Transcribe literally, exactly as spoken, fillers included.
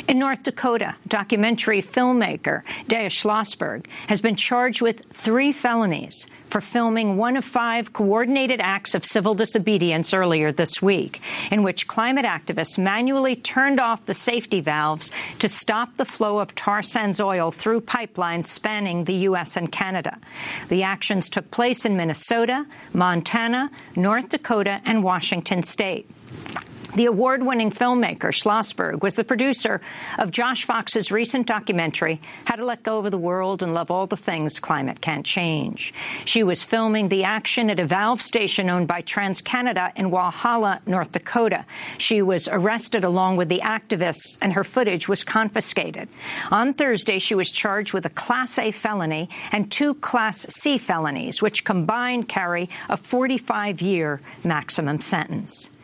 In North Dakota, documentary filmmaker Daya Schlossberg has been charged with three felonies for filming one of five coordinated acts of civil disobedience earlier this week, in which climate activists manually turned off the safety valves to stop the flow of tar sands oil through pipelines spanning the U S and Canada. The actions took place in Minnesota, Montana, North Dakota, and Washington state. The award-winning filmmaker Schlossberg was the producer of Josh Fox's recent documentary, How to Let Go of the World and Love All the Things Climate Can't Change. She was filming the action at a valve station owned by TransCanada in Walhalla, North Dakota. She was arrested along with the activists, and her footage was confiscated. On Thursday, she was charged with a Class A felony and two Class C felonies, which combined carry a forty-five year maximum sentence.